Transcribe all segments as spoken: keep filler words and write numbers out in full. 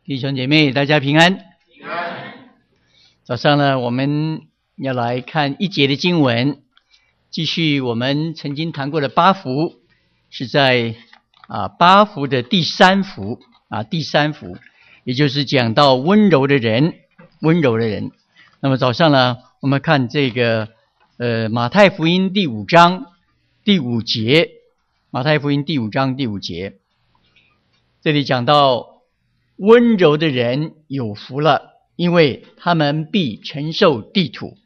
弟兄姐妹，大家平安。 平安。 早上呢，我们要来看一节的经文，继续我们曾经谈过的八福，是在啊八福的第三福啊第三福，也就是讲到温柔的人，温柔的人。那么早上呢，我们看这个呃马太福音第五章第五节，马太福音第五章第五节，这里讲到。温柔的人有福了，因为他们必承受地土。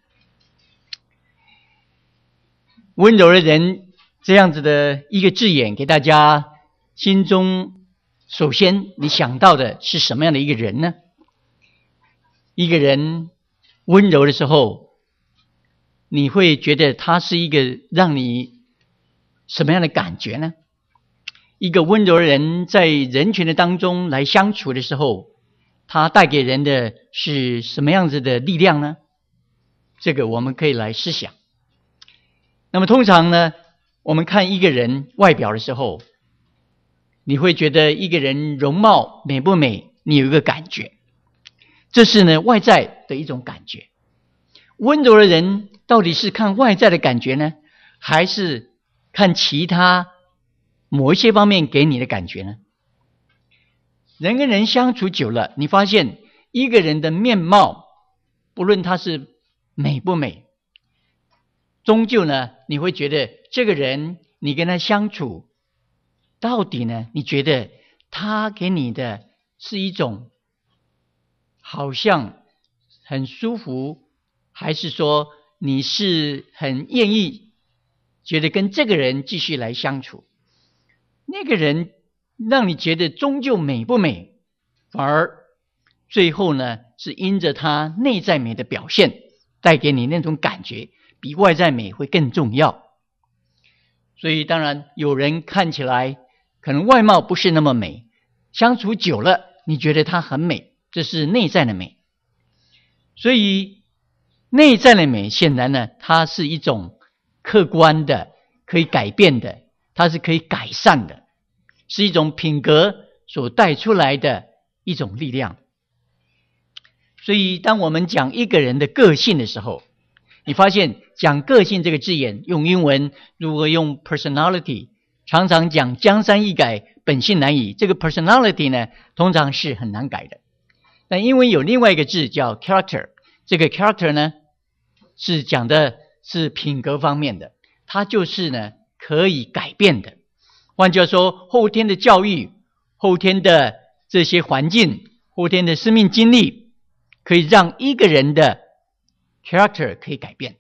温柔的人这样子的一个字眼，给大家心中首先你想到的是什么样的一个人呢？一个人温柔的时候，你会觉得他是一个让你什么样的感觉呢？一个温柔的人在人群的当中来相处的时候，他带给人的是什么样子的力量呢？这个我们可以来思想。那么通常呢，我们看一个人外表的时候，你会觉得一个人容貌美不美，你有一个感觉，这是呢外在的一种感觉。温柔的人到底是看外在的感觉呢，还是看其他某一些方面给你的感觉呢？人跟人相处久了，你发现一个人的面貌，不论他是美不美，终究呢，你会觉得这个人，你跟他相处，到底呢，你觉得他给你的是一种好像很舒服，还是说你是很愿意觉得跟这个人继续来相处？那个人让你觉得终究美不美，反而最后呢是因着他内在美的表现带给你那种感觉，比外在美会更重要。所以当然有人看起来可能外貌不是那么美，相处久了你觉得他很美，这是内在的美。所以内在的美显然呢，它是一种客观的，可以改变的，它是可以改善的，是一种品格所带出来的一种力量。所以当我们讲一个人的个性的时候，你发现讲个性这个字眼，用英文如果用 personality， 常常讲江山易改，本性难移，这个 personality 呢通常是很难改的。但因为有另外一个字叫 character， 这个 character 呢是讲的是品格方面的，它就是呢可以改变的。换句话说，后天的教育，后天的这些环境，后天的生命经历，可以让一个人的 character 可以改变。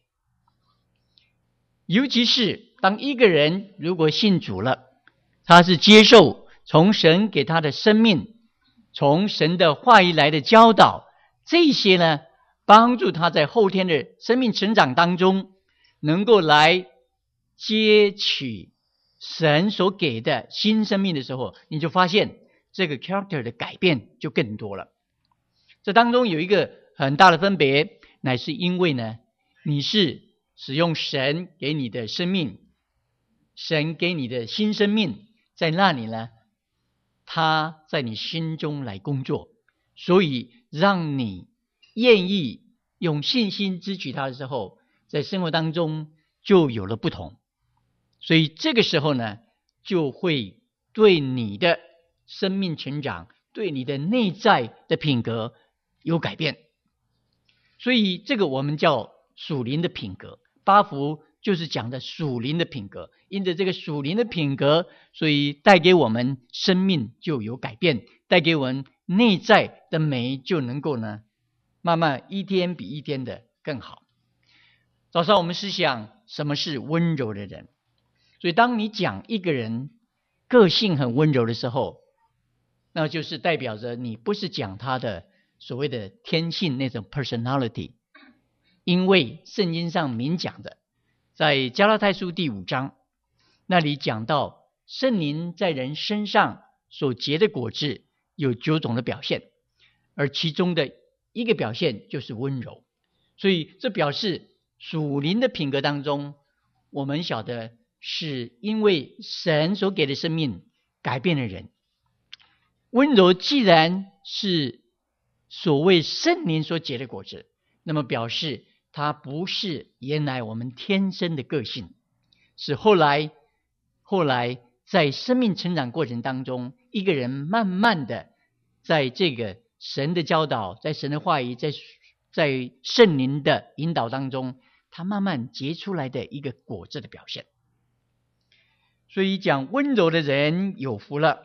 尤其是当一个人如果信主了，他是接受从神给他的生命，从神的话语来的教导，这些呢帮助他在后天的生命成长当中能够来接取神所给的新生命的时候，你就发现这个 character 的改变就更多了。这当中有一个很大的分别，乃是因为呢，你是使用神给你的生命，神给你的新生命，在那里呢，他在你心中来工作，所以让你愿意用信心支取他的时候，在生活当中就有了不同。所以这个时候呢，就会对你的生命成长，对你的内在的品格有改变。所以这个我们叫属灵的品格，八福就是讲的属灵的品格。因着这个属灵的品格，所以带给我们生命就有改变，带给我们内在的美就能够呢，慢慢一天比一天的更好。早上我们思想什么是温柔的人。所以当你讲一个人个性很温柔的时候，那就是代表着你不是讲他的所谓的天性那种 personality。 因为圣经上明讲的，在加拉太书第五章那里讲到圣灵在人身上所结的果子有九种的表现，而其中的一个表现就是温柔。所以这表示属灵的品格当中，我们晓得是因为神所给的生命改变了人。 温柔既然是所谓圣灵所结的果子，那么表示它不是原来我们天生的个性，是后来后来在生命成长过程当中，一个人慢慢的在这个神的教导，在神的话语，在在圣灵的引导当中，他慢慢结出来的一个果子的表现。所以讲温柔的人有福了，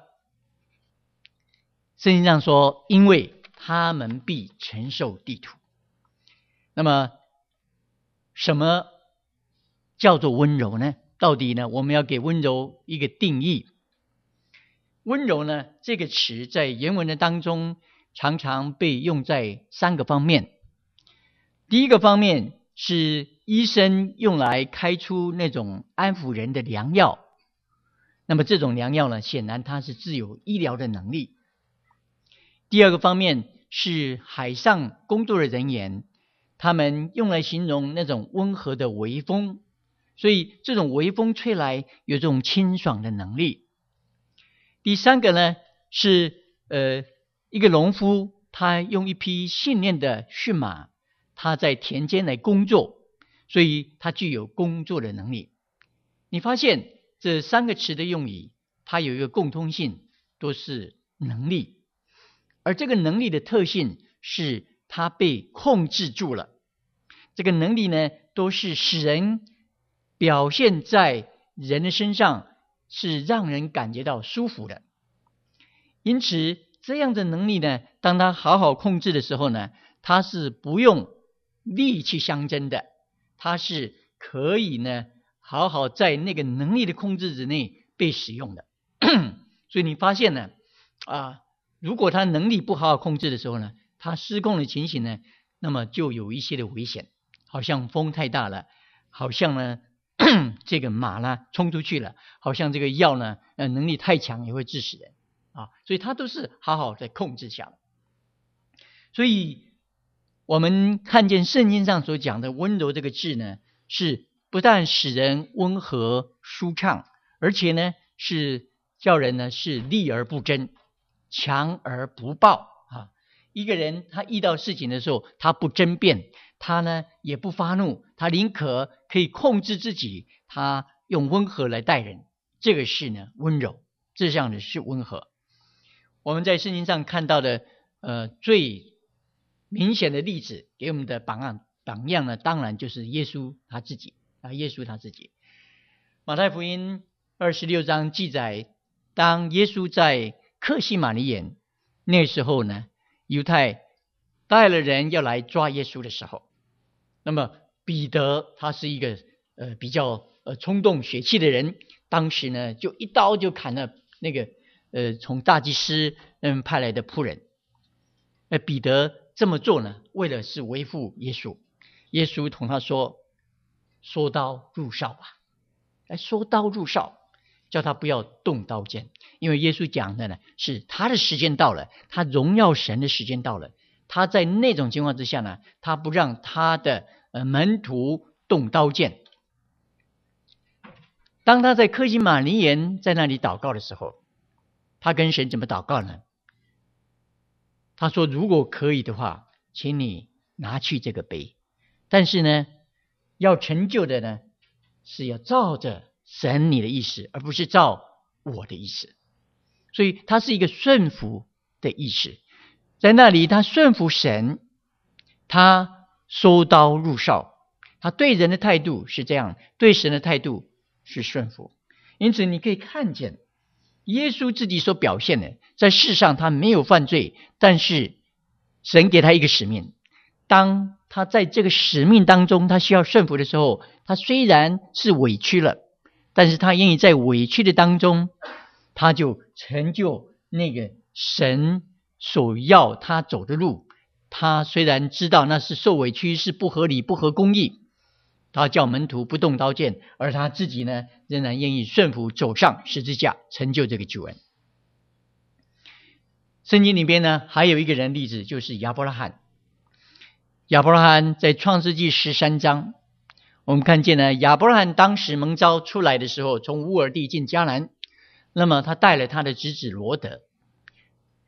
圣经上说，因为他们必承受地土。那么什么叫做温柔呢？到底呢，我们要给温柔一个定义。温柔呢，这个词在原文的当中常常被用在三个方面。第一个方面是医生用来开出那种安抚人的良药，那么这种良药呢，显然它是自有医疗的能力。第二个方面是海上工作的人员，他们用来形容那种温和的微风，所以这种微风吹来有这种清爽的能力。第三个呢是呃一个农夫，他用一匹训练的驯马，他在田间来工作，所以他具有工作的能力。你发现这三个词的用语，它有一个共通性，都是能力。而这个能力的特性是它被控制住了，这个能力呢，都是使人表现在人的身上，是让人感觉到舒服的。因此这样的能力呢，当他好好控制的时候呢，他是不用力去相争的，他是可以呢好好在那个能力的控制之内被使用的。所以你发现呢啊，如果他能力不好好控制的时候呢，他失控的情形呢，那么就有一些的危险，好像风太大了，好像呢这个马呢冲出去了，好像这个药呢呃能力太强也会致死人啊，所以他都是好好在控制下来。所以我们看见圣经上所讲的温柔这个字呢，是不但使人温和舒畅，而且呢是叫人呢是力而不争，强而不暴啊。一个人他遇到事情的时候，他不争辩，他呢也不发怒，他宁可可以控制自己，他用温和来待人，这个是呢温柔，这样的是温和。我们在圣经上看到的呃最明显的例子，给我们的榜样榜样呢，当然就是耶稣他自己啊，耶稣他自己。马太福音二十六章记载，当耶稣在客西马尼园那时候呢，犹太带了人要来抓耶稣的时候，那么彼得他是一个呃比较呃冲动血气的人，当时呢就一刀就砍了那个呃从大祭司嗯派来的仆人。呃彼得这么做呢，为了是维护耶稣。耶稣同他说：“说刀入鞘吧。”来说刀入鞘，叫他不要动刀剑，因为耶稣讲的呢是他的时间到了，他荣耀神的时间到了。他在那种情况之下呢，他不让他的呃门徒动刀剑。当他在客西马尼园在那里祷告的时候，他跟神怎么祷告呢？他说：“如果可以的话，请你拿去这个杯，但是呢，要成就的呢，是要照着神你的意思，而不是照我的意思。”所以他是一个顺服的意思，在那里他顺服神，他收刀入鞘，他对人的态度是这样，对神的态度是顺服。因此你可以看见耶稣自己所表现的，在世上他没有犯罪，但是神给他一个使命，当他在这个使命当中他需要顺服的时候，他虽然是委屈了，但是他愿意在委屈的当中，他就成就那个神所要他走的路。他虽然知道那是受委屈，是不合理不合公义，他叫门徒不动刀剑，而他自己呢仍然愿意顺服走上十字架，成就这个救恩。圣经里边呢还有一个人例子，就是亚伯拉罕。亚伯拉罕在创世纪十三章，我们看见呢，亚伯拉罕当时蒙召出来的时候，从乌尔地进迦南，那么他带了他的侄子罗德。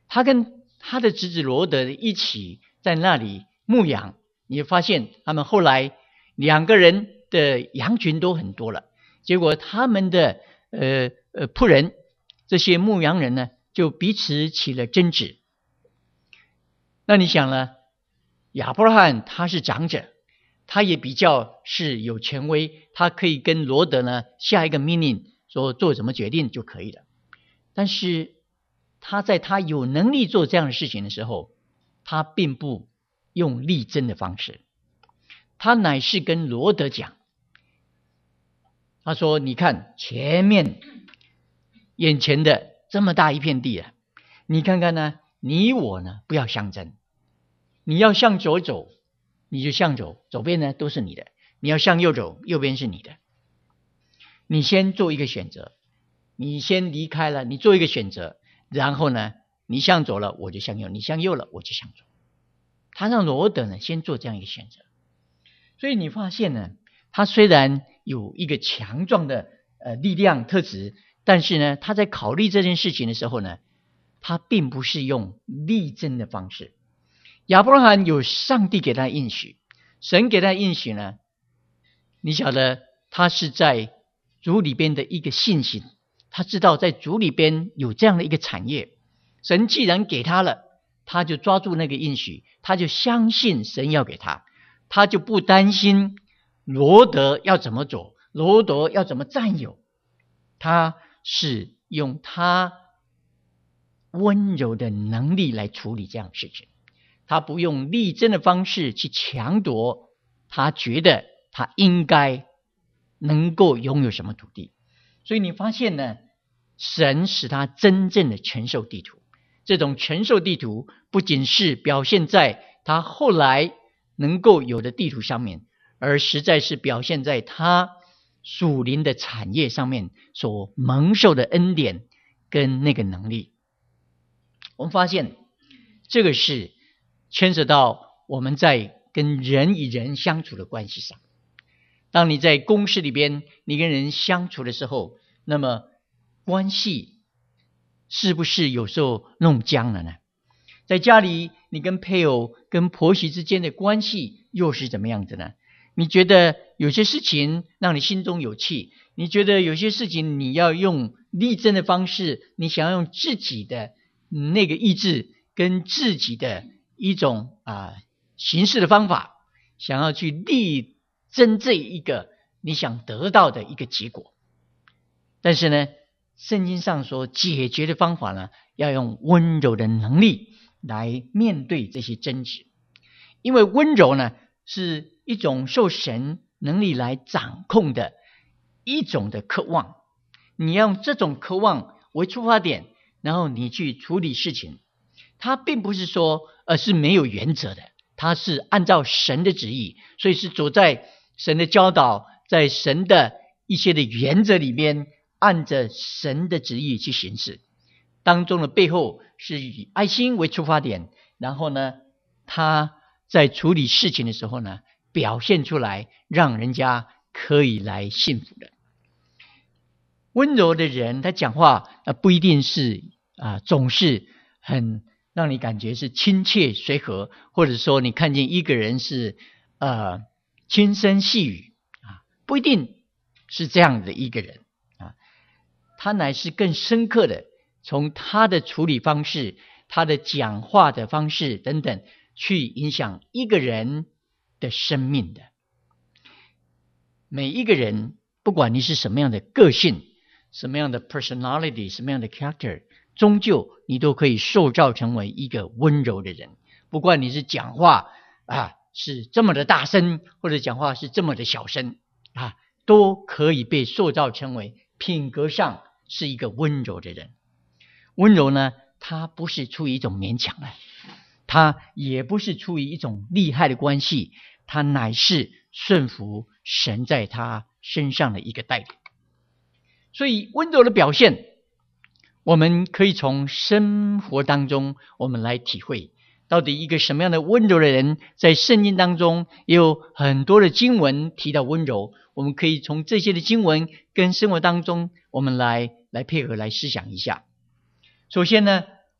他跟他的侄子罗德一起在那里牧养，你会发现他们后来两个人的羊群都很多了，结果他们的呃呃仆人，这些牧羊人呢，就彼此起了争执。那你想呢？亚伯拉罕他是长者，他也比较是有权威，他可以跟罗德呢下一个命令，说做什么决定就可以了。但是他在他有能力做这样的事情的时候，他并不用力争的方式，他乃是跟罗德讲，他说你看前面眼前的这么大一片地啊，你看看呢，你我呢不要相争，你要向左走你就向左，左边呢都是你的，你要向右走，右边是你的，你先做一个选择，你先离开了，你做一个选择，然后呢你向左了我就向右，你向右了我就向左。他让罗德呢先做这样一个选择。所以你发现呢，他虽然有一个强壮的呃力量特质，但是呢他在考虑这件事情的时候呢，他并不是用力争的方式。亚伯拉罕有上帝给他应许，神给他应许呢，你晓得他是在主里边的一个信心，他知道在主里边有这样的一个产业，神既然给他了，他就抓住那个应许，他就相信神要给他，他就不担心罗德要怎么走，罗德要怎么占有，他是用他温柔的能力来处理这样的事情，他不用力争的方式去抢夺他觉得他应该能够拥有什么土地。所以你发现呢，神使他真正的承受地土，这种承受地土不仅是表现在他后来能够有的地图上面，而实在是表现在他属灵的产业上面所蒙受的恩典跟那个能力。我们发现这个是牵涉到我们在跟人与人相处的关系上。当你在公司里边你跟人相处的时候，那么关系是不是有时候弄僵了呢？在家里你跟配偶跟婆媳之间的关系又是怎么样子呢？你觉得有些事情让你心中有气，你觉得有些事情你要用力争的方式，你想要用自己的那个意志跟自己的一种啊行事的方法，想要去力争这一个你想得到的一个结果。但是呢，圣经上说解决的方法呢，要用温柔的能力来面对这些争执。因为温柔呢是一种受神能力来掌控的一种的渴望，你要用这种渴望为出发点，然后你去处理事情。它并不是说呃是没有原则的，它是按照神的旨意，所以是走在神的教导，在神的一些的原则里面，按着神的旨意去行事。当中的背后是以爱心为出发点，然后呢他在处理事情的时候呢，表现出来让人家可以来信服的。温柔的人他讲话、呃、不一定是啊、呃、总是很让你感觉是亲切随和，或者说你看见一个人是呃轻声细语啊，不一定是这样的一个人啊，他乃是更深刻的从他的处理方式，他的讲话的方式等等，去影响一个人的生命的。每一个人不管你是什么样的个性，什么样的 personality， 什么样的 character， 终究你都可以塑造成为一个温柔的人。不管你是讲话啊是这么的大声，或者讲话是这么的小声啊，都可以被塑造成为品格上是一个温柔的人。温柔呢，它不是出于一种勉强的，它也不是出于一种利害的关系，它乃是顺服神在他身上的一个带领。所以温柔的表现，我们可以从生活当中我们来体会，到底一个什么样的温柔的人。在圣经当中也有很多的经文提到温柔，我们可以从这些的经文跟生活当中我们来来配合来思想一下。首先呢，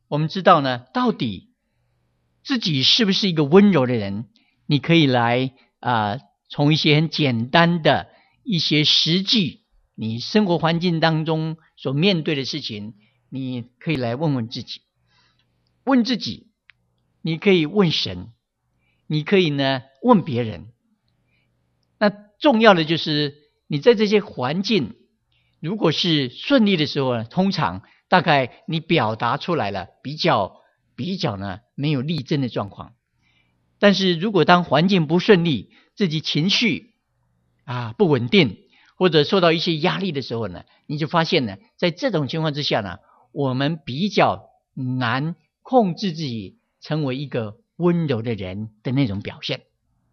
我们知道呢，到底自己是不是一个温柔的人，你可以来啊、呃，从一些很简单的一些实际你生活环境当中所面对的事情，你可以来问问自己。问自己，你可以问神，你可以呢问别人。那重要的就是你在这些环境如果是顺利的时候呢，通常大概你表达出来了比较比较呢没有力争的状况。但是如果当环境不顺利，自己情绪啊不稳定，或者受到一些压力的时候呢，你就发现呢，在这种情况之下呢，我们比较难控制自己成为一个温柔的人的那种表现。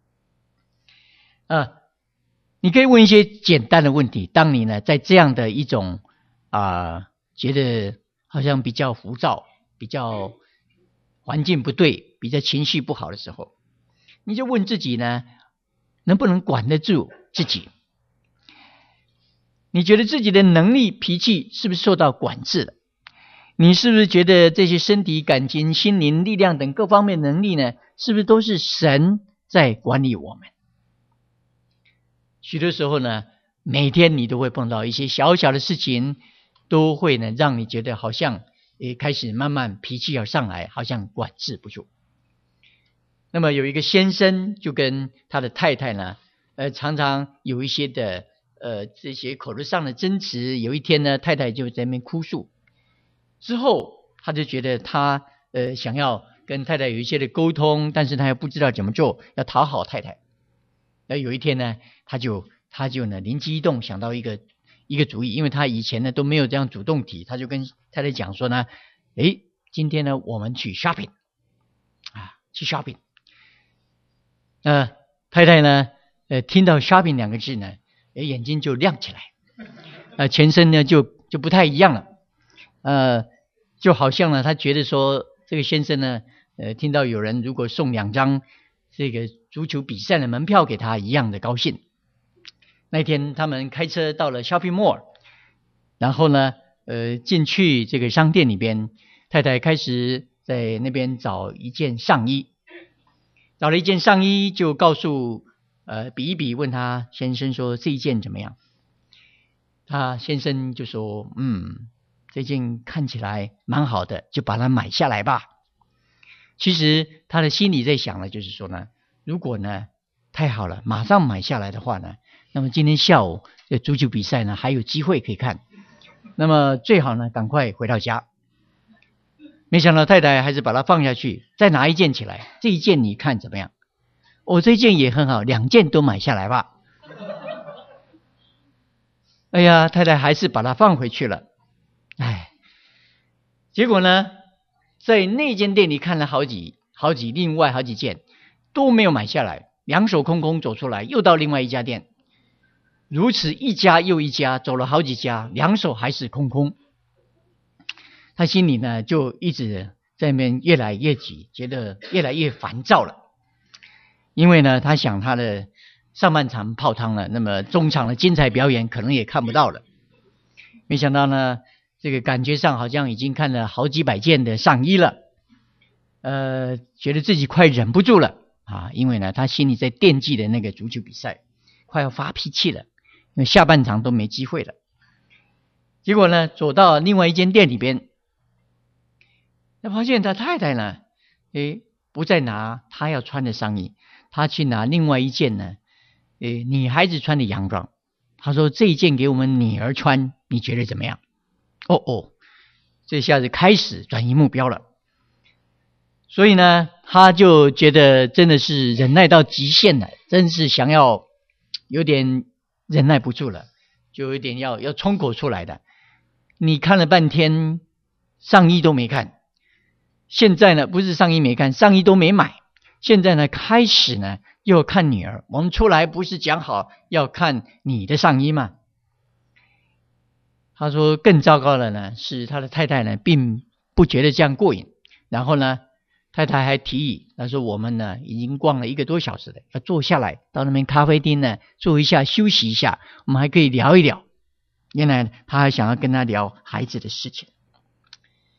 呃，你可以问一些简单的问题。当你呢在这样的一种啊、呃、觉得好像比较浮躁，比较环境不对，比较情绪不好的时候，你就问自己呢，能不能管得住自己？你觉得自己的能力、脾气是不是受到管制了？你是不是觉得这些身体、感情、心灵、力量等各方面能力呢，是不是都是神在管理我们？许多时候呢，每天你都会碰到一些小小的事情，都会呢让你觉得好像也开始慢慢脾气要上来，好像管制不住。那么有一个先生就跟他的太太呢，呃，常常有一些的呃这些口头上的争执。有一天呢，太太就在那边哭诉，之后他就觉得他呃想要跟太太有一些的沟通，但是他又不知道怎么做，要讨好太太。那有一天呢，他就他就呢灵机一动，想到一个一个主意，因为他以前呢都没有这样主动提，他就跟太太讲说呢，诶，今天呢我们去 shopping 啊，去 shopping。呃，太太呢，呃，听到 shopping 两个字呢，诶，眼睛就亮起来，呃，全身呢就就不太一样了，呃，就好像呢，他觉得说这个先生呢，呃，听到有人如果送两张这个足球比赛的门票给他一样的高兴。那天他们开车到了 shopping mall， 然后呢，呃，进去这个商店里边，太太开始在那边找一件上衣。找了一件上衣，就告诉呃比一比，问他先生说这一件怎么样？他先生就说嗯，这件看起来蛮好的，就把它买下来吧。其实他的心里在想了，就是说呢，如果呢太好了，马上买下来的话呢，那么今天下午这足球比赛呢还有机会可以看，那么最好呢赶快回到家。没想到太太还是把它放下去，再拿一件起来，这一件你看怎么样？哦，这件也很好，两件都买下来吧。哎呀，太太还是把它放回去了。哎，结果呢，在那间店里看了好几好几另外好几件都没有买下来，两手空空走出来，又到另外一家店，如此一家又一家，走了好几家，两手还是空空。他心里呢就一直在那边越来越急，觉得越来越烦躁了。因为呢，他想他的上半场泡汤了，那么中场的精彩表演可能也看不到了。没想到呢，这个感觉上好像已经看了好几百件的上衣了，呃，觉得自己快忍不住了啊！因为呢，他心里在惦记的那个足球比赛，快要发脾气了，因为下半场都没机会了。结果呢，走到另外一间店里边。那发现他太太呢，诶，不再拿他要穿的上衣，他去拿另外一件呢，诶，女孩子穿的洋装。他说这一件给我们女儿穿，你觉得怎么样？哦哦，这下子开始转移目标了。所以呢，他就觉得真的是忍耐到极限了，真是想要有点忍耐不住了，就有点要要冲口出来的。你看了半天，上衣都没看。现在呢，不是上衣没看，上衣都没买。现在呢，开始呢又看女儿。我们出来不是讲好要看你的上衣吗？他说更糟糕的呢，是他的太太呢并不觉得这样过瘾。然后呢，太太还提议，他说我们呢已经逛了一个多小时了，要坐下来到那边咖啡厅呢坐一下休息一下，我们还可以聊一聊。原来他还想要跟他聊孩子的事情。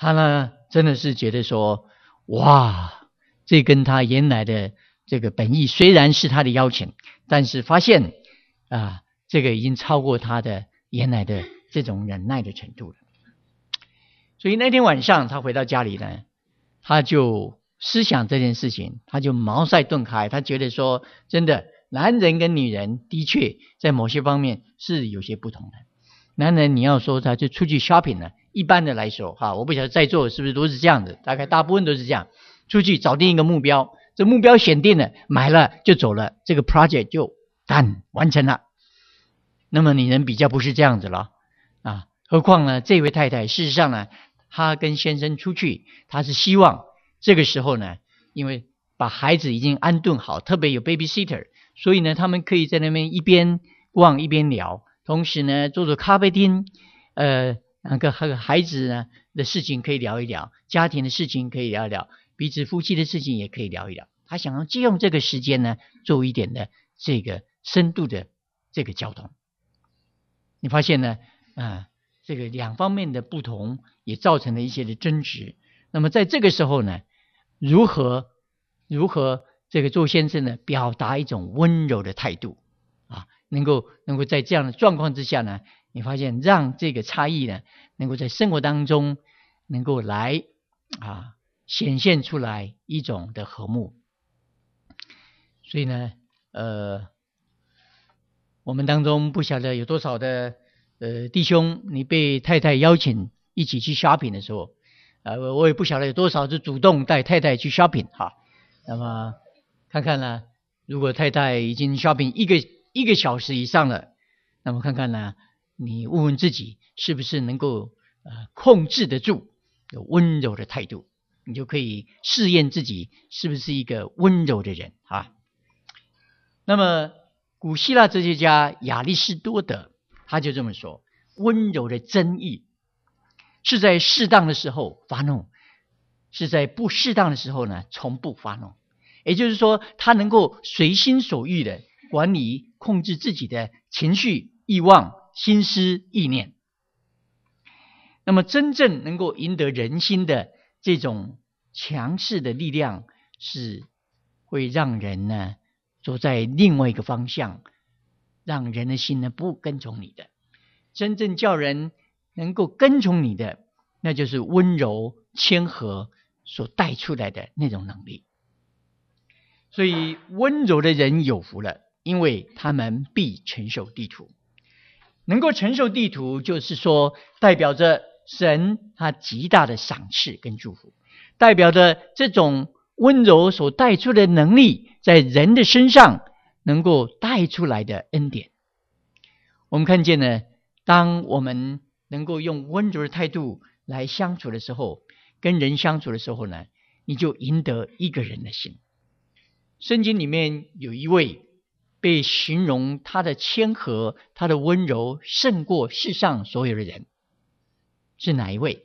他呢真的是觉得说，哇，这跟他原来的这个本意虽然是他的邀请，但是发现啊，这个已经超过他的原来的这种忍耐的程度了。所以那天晚上他回到家里呢，他就思想这件事情，他就茅塞顿开。他觉得说，真的，男人跟女人的确在某些方面是有些不同的。男人你要说他就出去 shopping 呢，一般的来说哈，我不晓得在座是不是都是这样的，大概大部分都是这样，出去找定一个目标，这目标选定了，买了就走了，这个 project 就干完成了。那么女人比较不是这样子了啊，何况呢，这位太太事实上呢，她跟先生出去，她是希望这个时候呢，因为把孩子已经安顿好，特别有 babysitter， 所以呢，他们可以在那边一边逛一边聊，同时呢，坐坐咖啡厅，呃，那个孩子呢的事情可以聊一聊，家庭的事情可以聊一聊，彼此夫妻的事情也可以聊一聊。他想要借用这个时间呢，做一点的这个深度的这个交通。你发现呢，啊、呃，这个两方面的不同也造成了一些的争执。那么在这个时候呢，如何如何这个周先生呢，表达一种温柔的态度啊，能够能够在这样的状况之下呢，你发现让这个差异呢，能够在生活当中能够来啊显现出来一种的和睦。所以呢，呃。我们当中不晓得有多少的呃弟兄，你被太太邀请一起去 shopping 的时候，呃，我也不晓得有多少是主动带太太去 shopping 哈。那么看看呢，如果太太已经 shopping 一个一个小时以上了，那么看看呢，你问问自己是不是能够呃控制得住有温柔的态度，你就可以试验自己是不是一个温柔的人啊。那么古希腊哲学家亚里士多德他就这么说，温柔的真意是在适当的时候发怒，是在不适当的时候呢从不发怒。也就是说，他能够随心所欲的管理控制自己的情绪、欲望、心思、意念。那么真正能够赢得人心的这种强势的力量，是会让人呢走在另外一个方向，让人的心呢不跟从你的。真正叫人能够跟从你的，那就是温柔谦和所带出来的那种能力。所以温柔的人有福了，因为他们必承受地土。能够承受地土，就是说代表着神他极大的赏赐跟祝福，代表着这种温柔所带出的能力在人的身上能够带出来的恩典。我们看见呢，当我们能够用温柔的态度来相处的时候，跟人相处的时候呢，你就赢得一个人的心。圣经里面有一位被形容他的谦和，他的温柔胜过世上所有的人，是哪一位？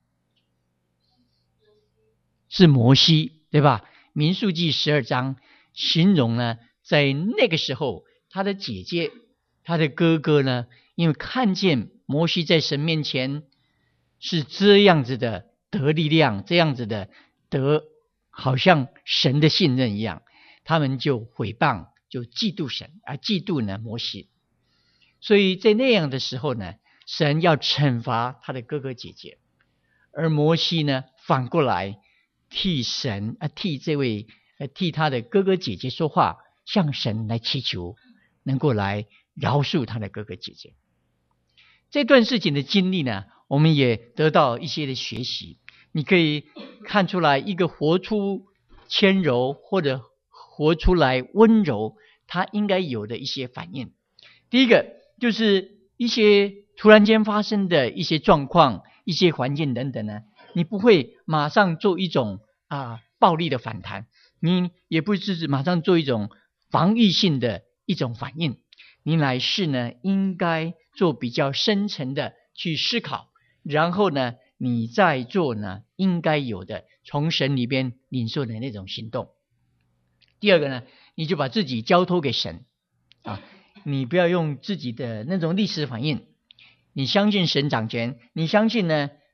是摩西，对吧？民数记十二章形容呢，在那个时候他的姐姐他的哥哥呢，因为看见摩西在神面前是这样子的得力量，这样子的得好像神的信任一样，他们就毁谤，就嫉妒神，而嫉妒呢摩西。所以在那样的时候呢，神要惩罚他的哥哥姐姐，而摩西呢反过来替神啊替这位呃替他的哥哥姐姐说话，向神来祈求能够来饶恕他的哥哥姐姐。这段事情的经历呢，我们也得到一些的学习。你可以看出来，一个活出谦柔或者活出来温柔，他应该有的一些反应。第一个就是一些突然间发生的一些状况、一些环境等等呢，你不会马上做一种啊暴力的反弹，你也不是马上做一种防御性的一种反应，你乃是呢应该做比较深层的去思考，然后呢你再做呢应该有的从神里边领受的那种行动。第二个呢，你就把自己交托给神啊，你不要用自己的那种历史反应，你相信神掌权，你相信呢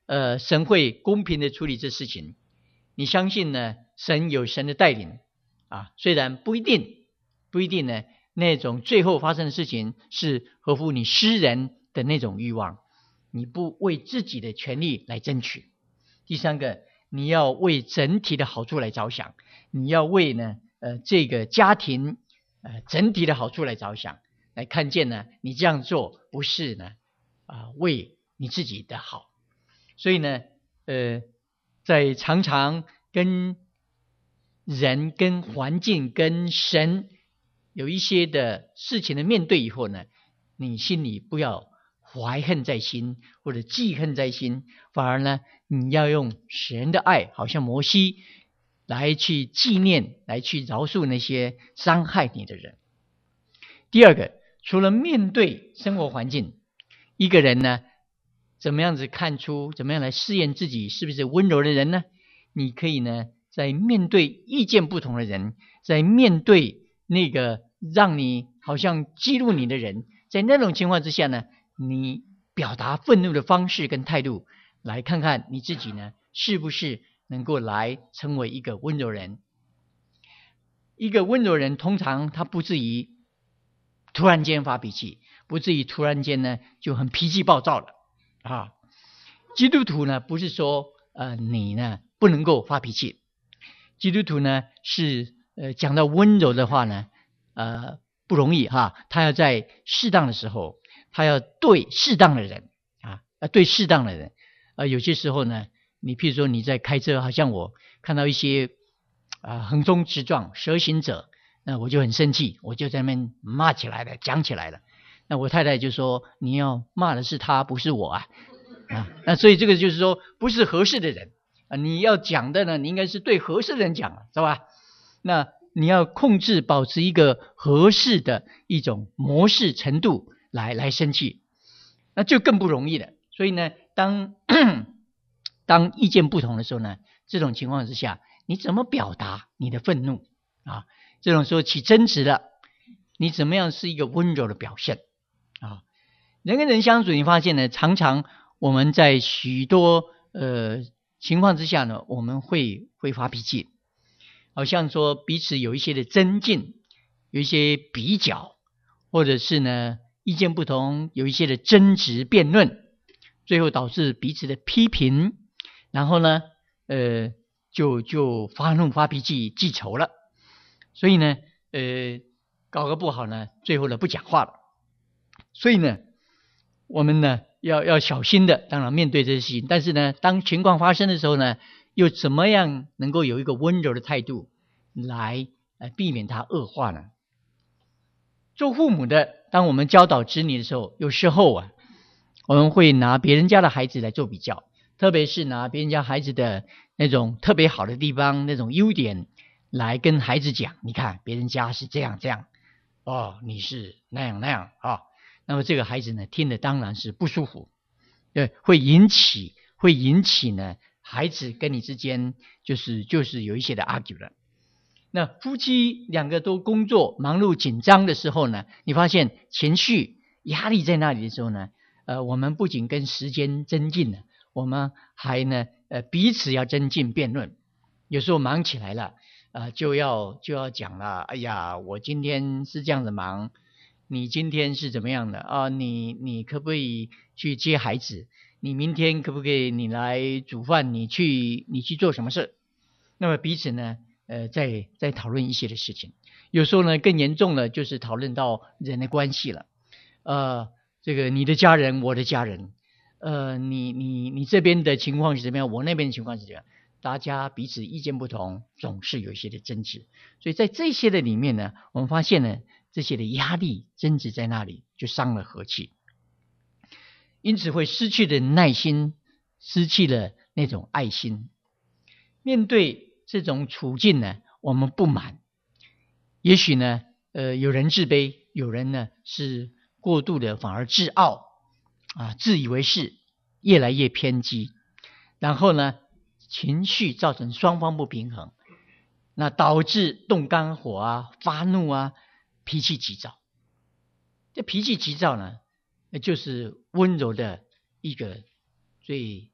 呃，神会公平的处理这事情。你相信呢，神有神的带领啊，虽然不一定不一定呢，那种最后发生的事情是合乎你私人的那种欲望，你不为自己的权利来争取。第三个，你要为整体的好处来着想，你要为呢呃这个家庭呃整体的好处来着想，来看见呢你这样做不是呢啊、呃、为你自己的好。所以呢呃在常常跟人跟环境跟神有一些的事情的面对以后呢，你心里不要怀恨在心或者记恨在心，反而呢你要用神的爱，好像摩西来去纪念，来去饶恕那些伤害你的人。第二个，除了面对生活环境，一个人呢怎么样子看出，怎么样来试验自己是不是温柔的人呢？你可以呢在面对意见不同的人，在面对那个让你好像激怒你的人，在那种情况之下呢，你表达愤怒的方式跟态度，来看看你自己呢是不是能够来成为一个温柔人。一个温柔人通常他不至于突然间发脾气，不至于突然间呢就很脾气暴躁了啊。基督徒呢不是说呃你呢不能够发脾气，基督徒呢是呃讲到温柔的话呢呃不容易哈，他要在适当的时候，他要对适当的人啊，呃对适当的人。呃有些时候呢，你譬如说你在开车，好像我看到一些啊、呃、横冲直撞蛇行者，那我就很生气，我就在那边骂起来了，讲起来了。那我太太就说：“你要骂的是他，不是我啊。”啊，那所以这个就是说，不是合适的人啊，你要讲的呢，你应该是对合适的人讲，是吧？那你要控制，保持一个合适的一种模式程度来来生气，那就更不容易了。所以呢，当当意见不同的时候呢，这种情况之下，你怎么表达你的愤怒啊？这种时候起争执了，你怎么样是一个温柔的表现啊？人跟人相处，你发现呢，常常我们在许多呃情况之下呢，我们会会发脾气，好像说彼此有一些的增进，有一些比较，或者是呢意见不同，有一些的争执辩论，最后导致彼此的批评，然后呢呃就就发怒发脾气记仇了。所以呢呃搞个不好呢，最后呢不讲话了。所以呢我们呢要要小心的，当然面对这些事情，但是呢当情况发生的时候呢，又怎么样能够有一个温柔的态度来呃避免它恶化呢？做父母的，当我们教导子女的时候，有时候啊我们会拿别人家的孩子来做比较，特别是拿别人家孩子的那种特别好的地方，那种优点来跟孩子讲，你看别人家是这样这样，哦你是那样那样啊。那么这个孩子呢听的当然是不舒服，对，会引起会引起呢孩子跟你之间就是就是有一些的 argue 了。那夫妻两个都工作忙碌紧张的时候呢，你发现情绪压力在那里的时候呢，呃我们不仅跟时间增进了，我们还呢呃彼此要增进辩论。有时候忙起来了呃就要就要讲了，哎呀我今天是这样的忙，你今天是怎么样的啊？你你可不可以去接孩子？你明天可不可以你来煮饭？你去你去做什么事？那么彼此呢，呃，在在讨论一些的事情。有时候呢，更严重了，就是讨论到人的关系了。呃，这个你的家人，我的家人，呃，你你你这边的情况是怎么样？我那边的情况是怎么样？大家彼此意见不同，总是有一些的争执。所以在这些的里面呢，我们发现呢，这些的压力争执在那里，就伤了和气，因此会失去了耐心，失去了那种爱心。面对这种处境呢，我们不满，也许呢，呃，有人自卑，有人呢是过度的反而自傲啊，自以为是，越来越偏激，然后呢，情绪造成双方不平衡，那导致动肝火啊，发怒啊，脾气急躁。这脾气急躁呢，就是温柔的一个最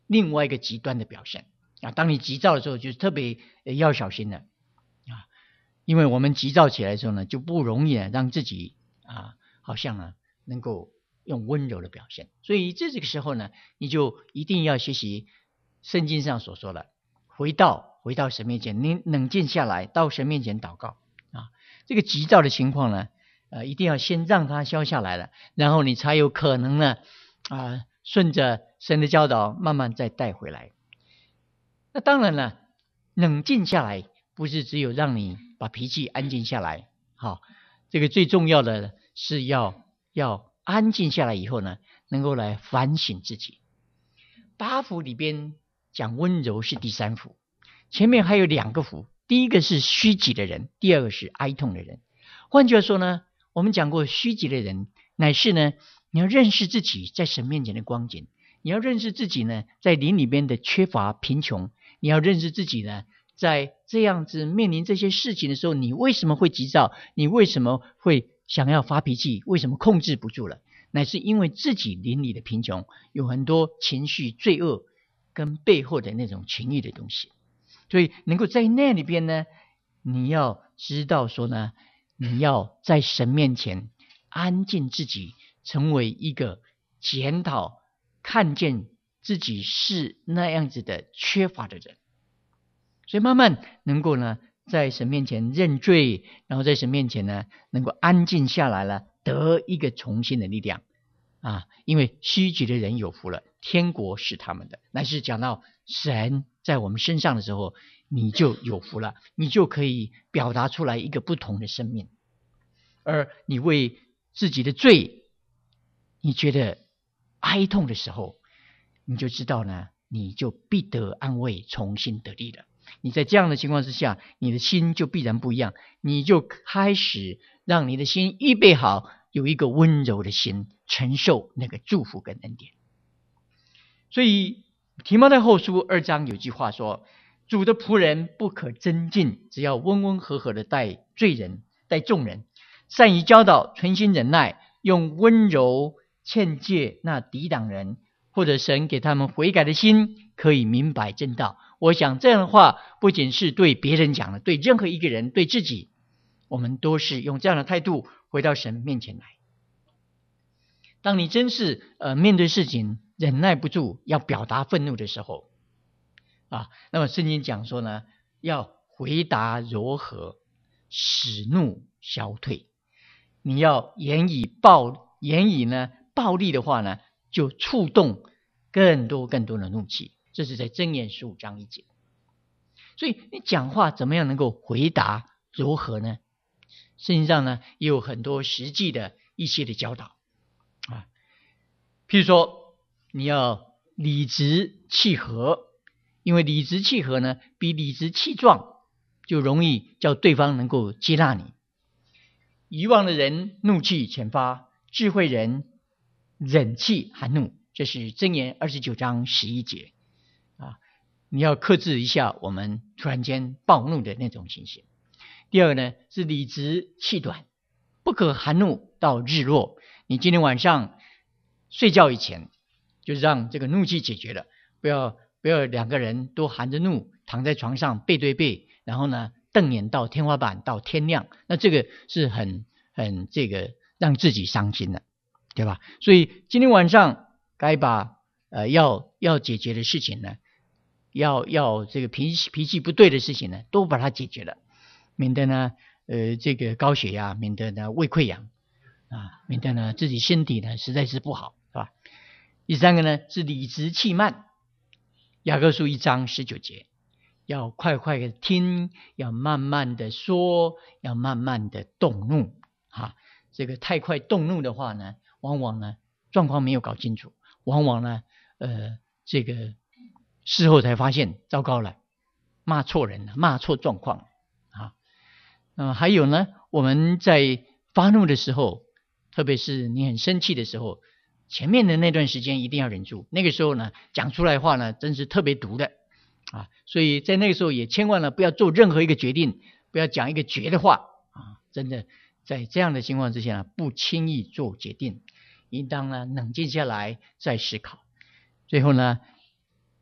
另外一个极端的表现啊。当你急躁的时候，就是特别要小心了啊，因为我们急躁起来的时候呢，就不容易让自己啊，好像呢能够用温柔的表现。所以这个时候呢，你就一定要学习圣经上所说的，回到回到神面前，你冷静下来，到神面前祷告啊。这个急躁的情况呢，呃，一定要先让它消下来了，然后你才有可能呢，啊，顺着神的教导慢慢再带回来。那当然了，冷静下来不是只有让你把脾气安静下来，好，这个最重要的是要要安静下来以后呢，能够来反省自己。八福里边讲温柔是第三福，前面还有两个福，第一个是虚己的人，第二个是哀痛的人。换句话说呢，我们讲过虚己的人乃是呢，你要认识自己在神面前的光景，你要认识自己呢在灵里边的缺乏贫穷，你要认识自己呢在这样子面临这些事情的时候，你为什么会急躁，你为什么会想要发脾气，为什么控制不住了，乃是因为自己灵里的贫穷，有很多情绪罪恶跟背后的那种情欲的东西。所以能够在那里边呢，你要知道说呢，你要在神面前安静自己，成为一个检讨看见自己是那样子的缺乏的人。所以慢慢能够呢在神面前认罪，然后在神面前呢能够安静下来了，得一个重新的力量啊！因为虚己的人有福了，天国是他们的。乃是讲到神在我们身上的时候，你就有福了，你就可以表达出来一个不同的生命。而你为自己的罪你觉得哀痛的时候，你就知道呢，你就必得安慰，重新得力了。你在这样的情况之下，你的心就必然不一样，你就开始让你的心预备好，有一个温柔的心，承受那个祝福跟恩典。所以提摩太后书二章有句话说，主的仆人不可争竞，只要温温和和的待罪人，待众人，善于教导，存心忍耐，用温柔劝诫那抵挡人，或者神给他们悔改的心，可以明白真道。我想这样的话不仅是对别人讲的，对任何一个人，对自己，我们都是用这样的态度回到神面前来。当你真是呃面对事情忍耐不住，要表达愤怒的时候啊，那么圣经讲说呢，要回答柔和，使怒消退。你要言语暴言语呢暴力的话呢，就触动更多更多的怒气。这是在箴言十五章一节。所以你讲话怎么样能够回答柔和呢？圣经上呢也有很多实际的一些的教导啊，譬如说你要理直气和，因为理直气和呢比理直气壮就容易叫对方能够接纳你。愚妄的人怒气全发，智慧人忍气含怒，这是箴言二十九章十一节啊。你要克制一下我们突然间暴怒的那种情形。第二个呢是理直气短，不可含怒到日落。你今天晚上睡觉以前就让这个怒气解决了，不要不要两个人都含着怒躺在床上背对背，然后呢瞪眼到天花板到天亮，那这个是很很这个让自己伤心的，对吧？所以今天晚上该把呃要要解决的事情呢，要要这个脾气脾气不对的事情呢，都把它解决了，免得呢呃这个高血压，免得呢胃溃疡啊，免得呢自己身体呢实在是不好，是吧？第三个呢是理直气慢，雅各书一章十九节，要快快的听，要慢慢的说，要慢慢的动怒啊。这个太快动怒的话呢，往往呢状况没有搞清楚，往往呢呃这个事后才发现糟糕了，骂错人了，骂错状况啊。那么还有呢，我们在发怒的时候，特别是你很生气的时候，前面的那段时间一定要忍住，那个时候呢讲出来的话呢真是特别毒的啊，所以在那个时候也千万呢不要做任何一个决定，不要讲一个绝的话啊，真的在这样的情况之下呢，不轻易做决定，应当呢冷静下来再思考。最后呢，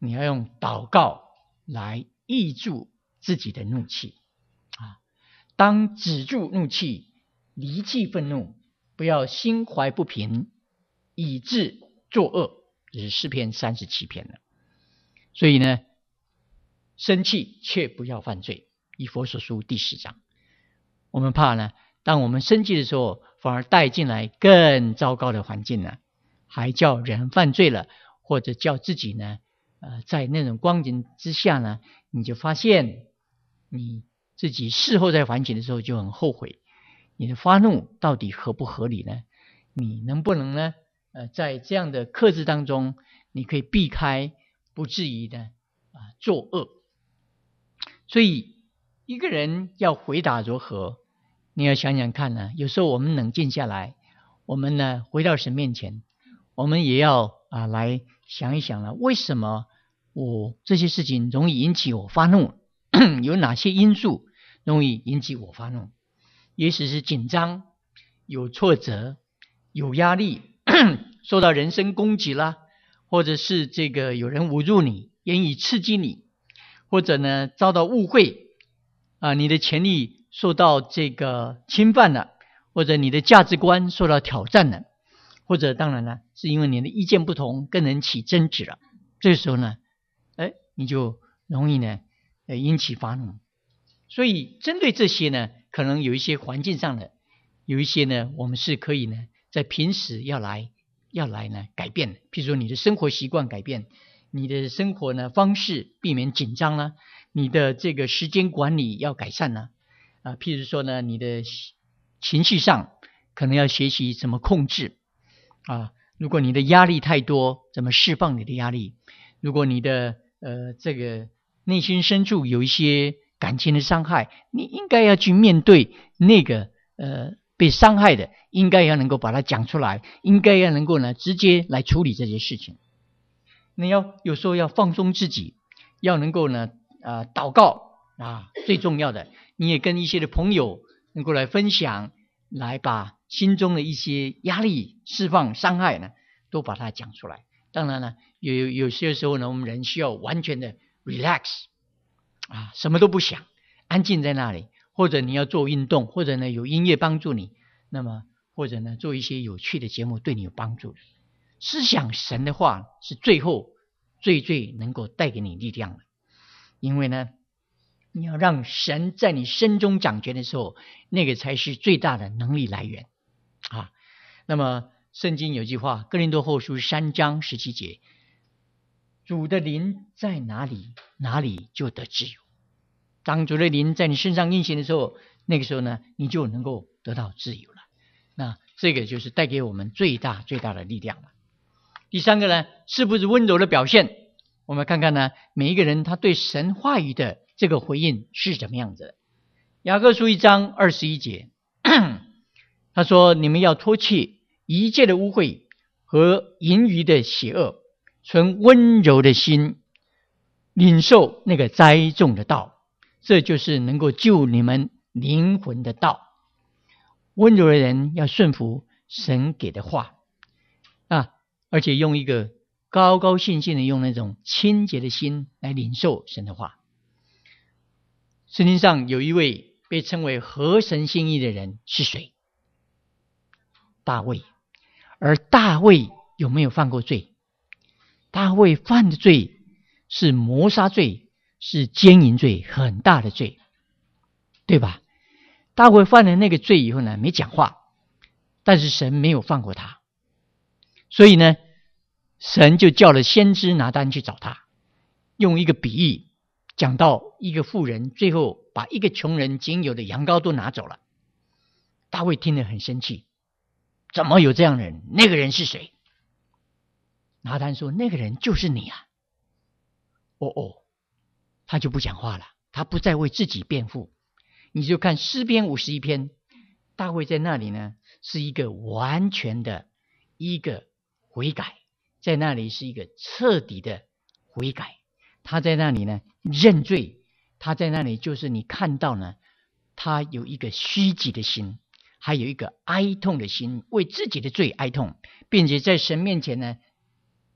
你要用祷告来抑住自己的怒气啊。当止住怒气，离弃愤怒，不要心怀不平，以致作恶，这是诗篇三十七篇了。所以呢，生气却不要犯罪，以弗所书第十章。我们怕呢，当我们生气的时候，反而带进来更糟糕的环境呢，还叫人犯罪了，或者叫自己呢，呃，在那种光景之下呢，你就发现你自己事后在反省的时候就很后悔，你的发怒到底合不合理呢？你能不能呢，呃，在这样的克制当中，你可以避开，不至于呢，啊、呃，作恶。所以一个人要回答如何，你要想想看呢，有时候我们冷静下来，我们呢回到神面前，我们也要啊来想一想了，为什么我这些事情容易引起我发怒？有哪些因素容易引起我发怒？也许是紧张、有挫折、有压力，受到人身攻击啦，或者是这个有人侮辱你，言语刺激你，或者呢遭到误会啊，你的权利受到这个侵犯了，或者你的价值观受到挑战了，或者当然了，是因为你的意见不同，跟人起争执了。这个时候呢，哎，你就容易呢，呃，引起发怒。所以针对这些呢，可能有一些环境上的，有一些呢，我们是可以呢，在平时要来要来呢改变的。譬如说你的生活习惯改变，你的生活呢方式避免紧张啦，你的这个时间管理要改善啦，啊，譬如说呢，你的情绪上可能要学习怎么控制啊。如果你的压力太多，怎么释放你的压力？如果你的呃这个内心深处有一些感情的伤害，你应该要去面对那个呃被伤害的，应该要能够把它讲出来，应该要能够呢直接来处理这些事情。你要有时候要放松自己，要能够呢啊、呃、祷告啊，最重要的，你也跟一些的朋友能够来分享，来把心中的一些压力释放、伤害呢，都把它讲出来。当然了，有有些时候呢，我们人需要完全的 relax 啊，什么都不想，安静在那里，或者你要做运动，或者呢有音乐帮助你，那么或者呢做一些有趣的节目对你有帮助的。思想神的话是最后最最能够带给你力量的，因为呢，你要让神在你身中掌权的时候，那个才是最大的能力来源啊。那么圣经有句话，哥林多后书三章十七节，主的灵在哪里，哪里就得自由。当主的灵在你身上运行的时候，那个时候呢，你就能够得到自由了。那这个就是带给我们最大最大的力量了。第三个呢，是不是温柔的表现？我们看看呢，每一个人他对神话语的这个回应是怎么样子的。雅各书一章二十一节，他说：你们要脱去一切的污秽和淫余的邪恶，存温柔的心，领受那个栽种的道，这就是能够救你们灵魂的道。温柔的人要顺服神给的话啊，而且用一个高高兴兴的，用那种清洁的心来领受神的话。圣经上有一位被称为合神心意的人是谁？大卫。而大卫有没有犯过罪？大卫犯的罪是谋杀罪，是奸淫罪，很大的罪，对吧？大卫犯了那个罪以后呢，没讲话，但是神没有放过他，所以呢，神就叫了先知拿单去找他，用一个比喻讲到一个妇人最后把一个穷人仅有的羊羔都拿走了。大卫听得很生气，怎么有这样的人？那个人是谁？拿单说：那个人就是你啊。哦哦，他就不讲话了，他不再为自己辩护。你就看诗篇五十一篇，大卫在那里呢，是一个完全的一个悔改，在那里是一个彻底的悔改。他在那里呢认罪，他在那里就是你看到呢，他有一个虚己的心，还有一个哀痛的心，为自己的罪哀痛，并且在神面前呢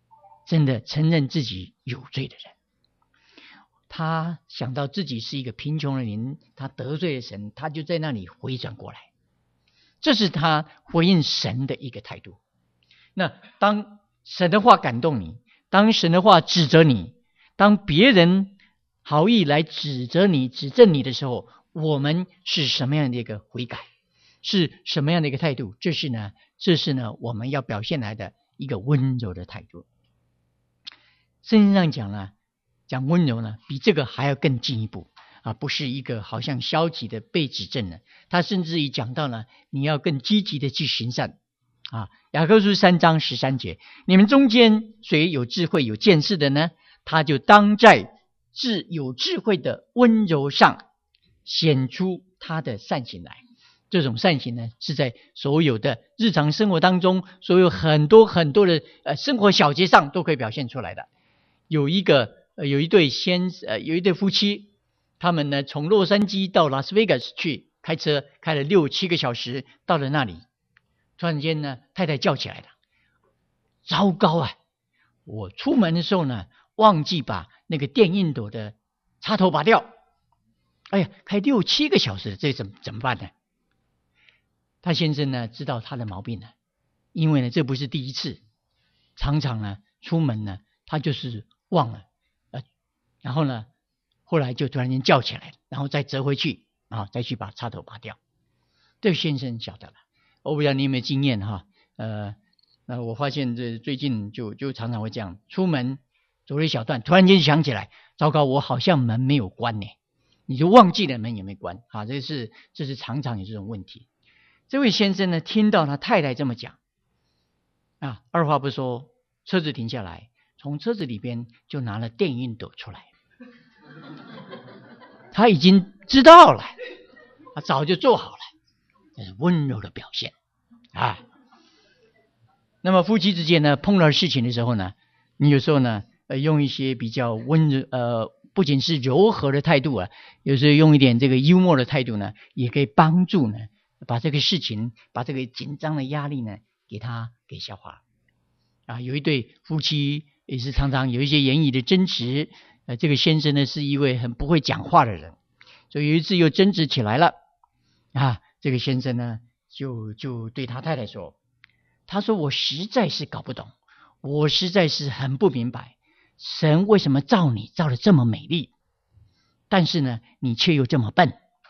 真的承认自己有罪的人。他想到自己是一个贫穷的人，他得罪了神，他就在那里回转过来，这是他回应神的一个态度。那当神的话感动你，当神的话指责你，当别人好意来指责你指正你的时候，我们是什么样的一个悔改，是什么样的一个态度？这是呢这是呢我们要表现来的一个温柔的态度。圣经上讲呢，讲温柔呢比这个还要更进一步啊，不是一个好像消极的被指正呢，他甚至于讲到呢，你要更积极的去行善啊。雅各书三章十三节，你们中间谁有智慧有见识的呢？他就当在智有智慧的温柔上显出他的善行来。这种善行呢，是在所有的日常生活当中，所有很多很多的呃生活小节上都可以表现出来的。有一个呃有一对先呃有一对夫妻，他们呢从洛杉矶到拉斯维加斯去，开车开了六七个小时，到了那里，突然间呢太太叫起来了，糟糕啊，我出门的时候呢忘记把那个电熨斗的插头拔掉，哎呀，开六七个小时，这怎么怎么办呢？他先生呢知道他的毛病了，因为呢这不是第一次，常常呢出门呢他就是忘了，呃，然后呢后来就突然间叫起来，然后再折回去啊，再去把插头拔掉。这个先生晓得了，我不知道你有没有经验哈？呃，那我发现这最近就就常常会这样，出门走了一小段，突然间想起来，糟糕，我好像门没有关呢，你就忘记了门有没有关啊？这是这是常常有这种问题。这位先生呢，听到他太太这么讲啊，二话不说，车子停下来，从车子里边就拿了电熨斗出来。他已经知道了，他早就做好了，这是温柔的表现啊。那么夫妻之间呢，碰到事情的时候呢，你有时候呢，呃，用一些比较温柔，呃，不仅是柔和的态度啊，有时候用一点这个幽默的态度呢，也可以帮助呢，把这个事情，把这个紧张的压力呢，给他给消化啊。有一对夫妻也是常常有一些言语的争执，呃，这个先生呢是一位很不会讲话的人，所以有一次又争执起来了啊。这个先生呢就就对他太太说，他说我实在是搞不懂，我实在是很不明白，神为什么造你造得这么美丽，但是呢你却又这么笨。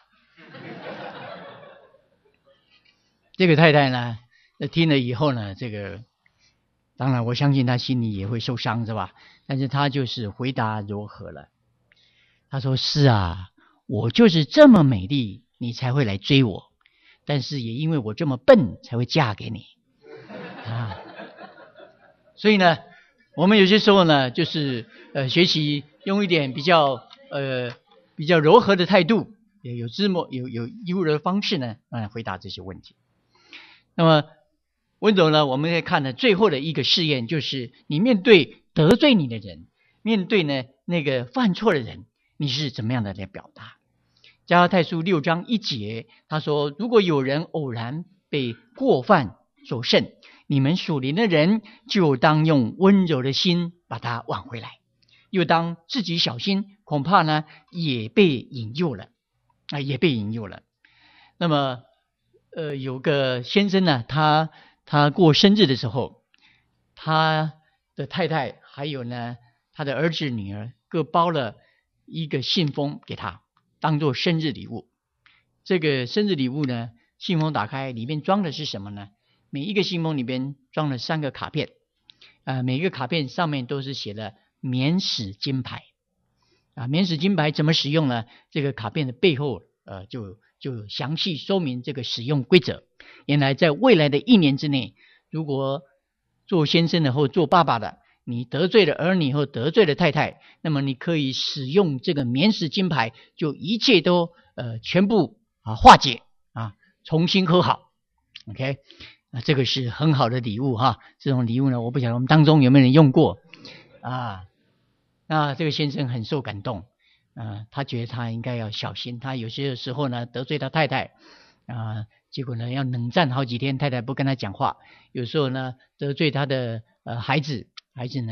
这个太太呢听了以后呢，这个当然我相信他心里也会受伤是吧，但是他就是回答柔和了，他说是啊，我就是这么美丽你才会来追我，但是也因为我这么笨才会嫁给你啊。所以呢我们有些时候呢就是呃学习用一点比较呃比较柔和的态度，有智默有有幽柔的方式呢来回答这些问题。那么温柔呢，我们可以看的最后的一个试验，就是你面对得罪你的人，面对呢那个犯错的人，你是怎么样的来表达？加拉太书六章一节，他说，如果有人偶然被过犯所胜，你们属灵的人就当用温柔的心把他挽回来，又当自己小心，恐怕呢也被引诱了啊，也被引诱了。那么呃，有个先生呢，他他过生日的时候，他的太太还有呢他的儿子女儿各包了一个信封给他，当做生日礼物。这个生日礼物呢，信封打开，里面装的是什么呢？每一个信封里边装了三个卡片，呃，每个卡片上面都是写了免死金牌啊。免死金牌怎么使用呢？这个卡片的背后呃就就详细说明这个使用规则。原来在未来的一年之内，如果做先生的或做爸爸的，你得罪了儿女或得罪了太太，那么你可以使用这个免死金牌，就一切都呃全部啊化解啊，重新和好。OK， 啊，这个是很好的礼物哈。这种礼物呢，我不晓得我们当中有没有人用过啊？那这个先生很受感动。呃，他觉得他应该要小心，他有些时候呢得罪他太太啊、呃，结果呢要冷战好几天，太太不跟他讲话。有时候呢得罪他的呃孩子，孩子呢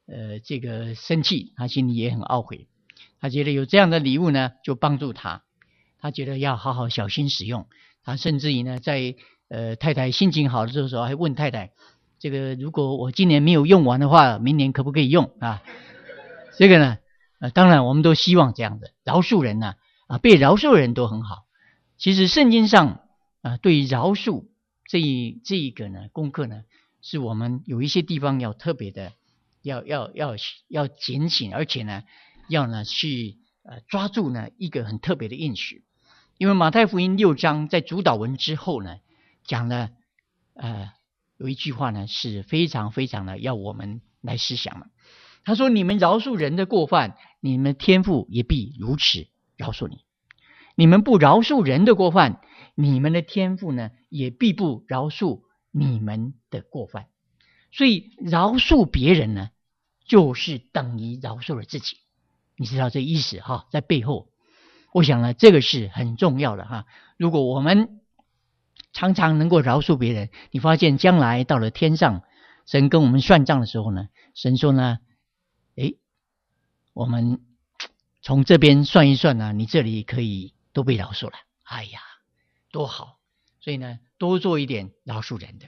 呃这个生气，他心里也很懊悔。他觉得有这样的礼物呢，就帮助他，他觉得要好好小心使用。他甚至于呢，在呃太太心情好的时候，还问太太，这个如果我今年没有用完的话，明年可不可以用啊？这个呢，呃，当然我们都希望这样的饶恕人呢，啊，被饶恕的人都很好。其实圣经上啊，对于饶恕这一这一个呢功课呢，是我们有一些地方要特别的，要要要要警醒，而且呢，要呢去呃抓住呢一个很特别的应许。因为马太福音六章在主导文之后呢，讲了呃有一句话呢是非常非常的要我们来思想的。他说：“你们饶恕人的过犯，你们天父也必如此饶恕你；你们不饶恕人的过犯，你们的天父呢也必不饶恕你们的过犯。”所以饶恕别人呢，就是等于饶恕了自己。你知道这意思哈？在背后，我想呢，这个是很重要的哈。如果我们常常能够饶恕别人，你发现将来到了天上，神跟我们算账的时候呢，神说呢，诶，我们从这边算一算呢，你这里可以都被饶恕了。哎呀，多好！所以呢，多做一点饶恕人的。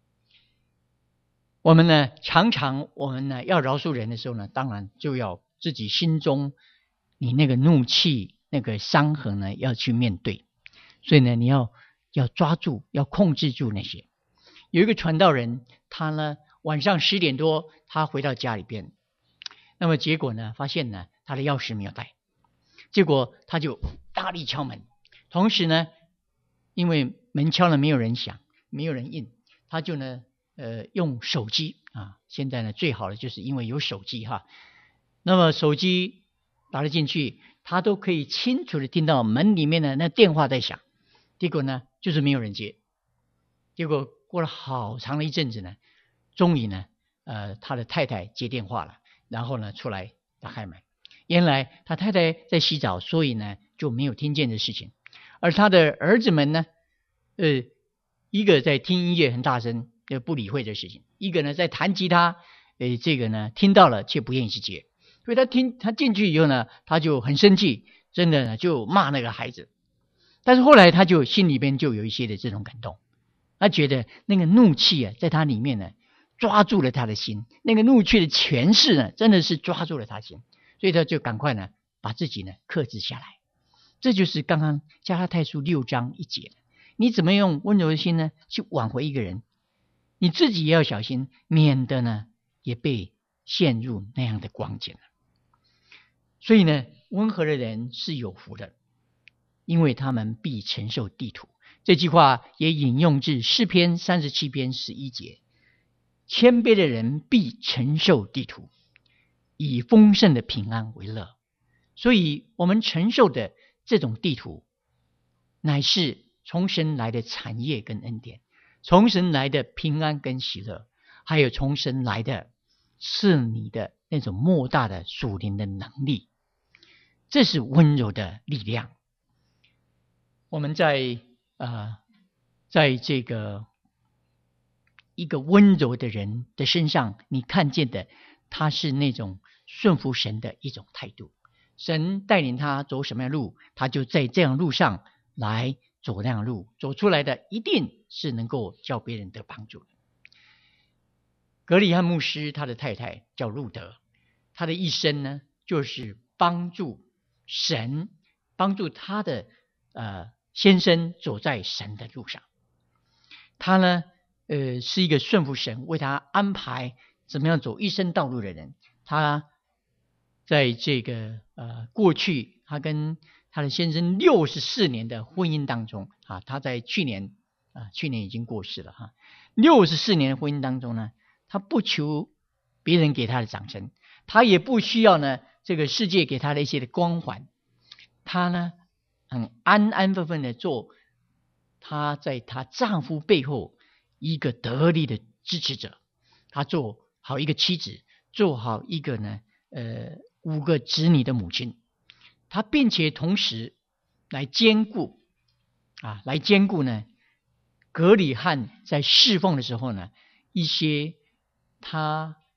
我们呢，常常我们呢要饶恕人的时候呢，当然就要自己心中你那个怒气、那个伤痕呢，要去面对。所以呢，你要要抓住，要控制住那些。有一个传道人，他呢晚上十点多，他回到家里边，那么结果呢，发现呢他的钥匙没有带，结果他就大力敲门，同时呢，因为门敲了没有人响，没有人应，他就呢呃用手机啊，现在呢最好的就是因为有手机哈，那么手机打了进去，他都可以清楚的听到门里面的那电话在响，结果呢就是没有人接，结果过了好长的一阵子呢，终于呢呃他的太太接电话了，然后呢出来打开门，原来他太太在洗澡，所以呢就没有听见的事情，而他的儿子们呢呃一个在听音乐很大声，就不理会这事情，一个呢在弹吉他，呃这个呢听到了却不愿意去接，所以他听他进去以后呢，他就很生气，真的呢就骂那个孩子，但是后来他就心里边就有一些的这种感动，他觉得那个怒气啊在他里面呢抓住了他的心，那个怒气的权势呢真的是抓住了他心，所以他就赶快呢把自己呢克制下来。这就是刚刚加拉太书六章一节，你怎么用温柔的心呢去挽回一个人，你自己也要小心，免得呢也被陷入那样的光景了。所以呢，温和的人是有福的，因为他们必承受地土。这句话也引用自诗篇三十七篇十一节，谦卑的人必承受地土，以丰盛的平安为乐。所以我们承受的这种地土，乃是从神来的产业跟恩典，从神来的平安跟喜乐，还有从神来的是你的那种莫大的属灵的能力，这是温柔的力量。我们在呃，在这个一个温柔的人的身上，你看见的他是那种顺服神的一种态度，神带领他走什么样的路，他就在这样路上来走那样的路，走出来的一定是能够叫别人得帮助的。格里汉牧师他的太太叫路德，他的一生呢就是帮助神，帮助他的呃先生走在神的路上。他呢呃是一个顺服神为他安排怎么样走一生道路的人。他在这个呃过去他跟他的先生六十四年的婚姻当中啊，他在去年啊、呃、去年已经过世了哈。六十四年的婚姻当中呢，他不求别人给他的掌声，他也不需要呢这个世界给他的一些的光环，他呢很安安分分的做他在他丈夫背后一个得力的支持者，他做好一个妻子，做好一个呢呃五个子女的母亲，他并且同时来兼顾啊来兼顾呢格里汉在侍奉的时候呢一些他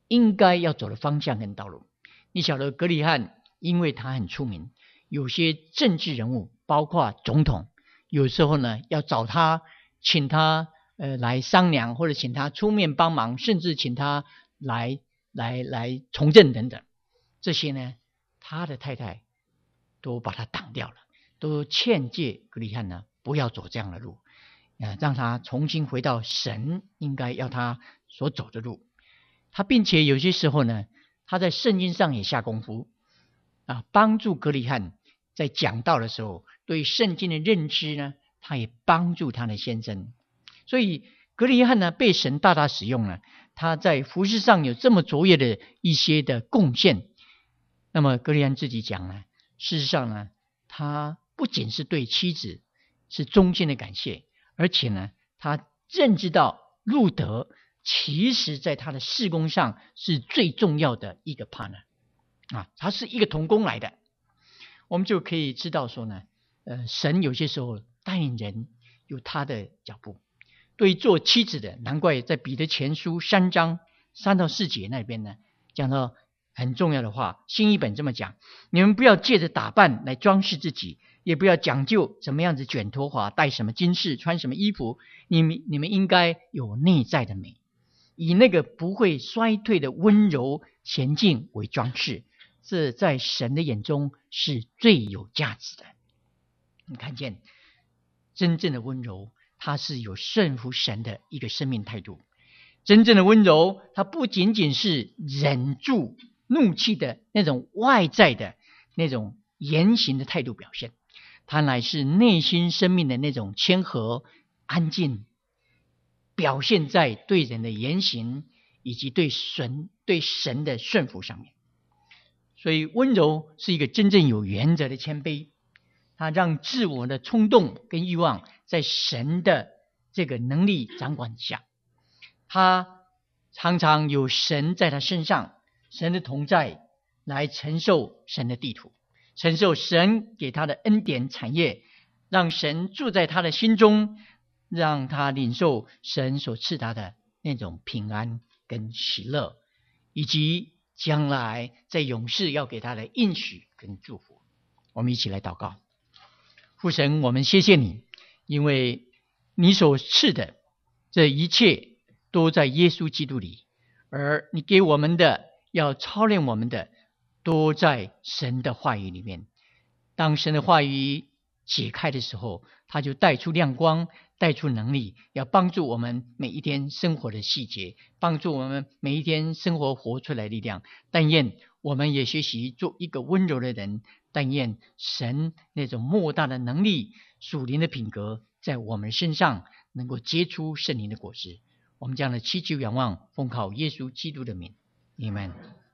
应该要走的方向跟道路。你晓得格里汉因为他很出名，有些政治人物包括总统有时候呢要找他，请他呃来商量，或者请他出面帮忙，甚至请他来来来从政等等，这些呢他的太太都把他挡掉了，都劝诫格里汉呢不要走这样的路，呃，让他重新回到神应该要他所走的路。他并且有些时候呢，他在圣经上也下功夫啊，帮助格里汉在讲道的时候对圣经的认知呢，他也帮助他的先生。所以格里汉呢被神大大使用了，他在服事上有这么卓越的一些的贡献。那么格里汉自己讲呢，事实上呢，他不仅是对妻子是衷心的感谢，而且呢，他认知到路德其实在他的事工上是最重要的一个 partner 啊，他是一个同工来的。我们就可以知道说呢，呃，神有些时候带领人有他的脚步。对于做妻子的，难怪在彼得前书三章三到四节那边呢，讲到很重要的话。新译本这么讲：你们不要借着打扮来装饰自己，也不要讲究怎么样子卷头发、戴什么金饰、穿什么衣服，你们你们应该有内在的美，以那个不会衰退的温柔前进为装饰，这在神的眼中是最有价值的。你看见真正的温柔，它是有顺服神的一个生命态度。真正的温柔，它不仅仅是忍住怒气的那种外在的那种言行的态度表现，它乃是内心生命的那种谦和安静，表现在对人的言行以及对神对神的顺服上面。所以温柔是一个真正有原则的谦卑，它让自我的冲动跟欲望在神的这个能力掌管下，他常常有神在他身上，神的同在来承受神的地土，承受神给他的恩典产业，让神住在他的心中，让他领受神所赐他的那种平安跟喜乐，以及将来在永世要给他的应许跟祝福。我们一起来祷告。父神，我们谢谢你，因为你所赐的这一切都在耶稣基督里，而你给我们的要操练我们的都在神的话语里面。当神的话语解开的时候，它就带出亮光，带出能力，要帮助我们每一天生活的细节，帮助我们每一天生活活出来的力量。但愿我们也学习做一个温柔的人，但愿神那种莫大的能力、属灵的品格在我们身上能够结出圣灵的果实。我们这样的祈求仰望，奉靠耶稣基督的名，阿们。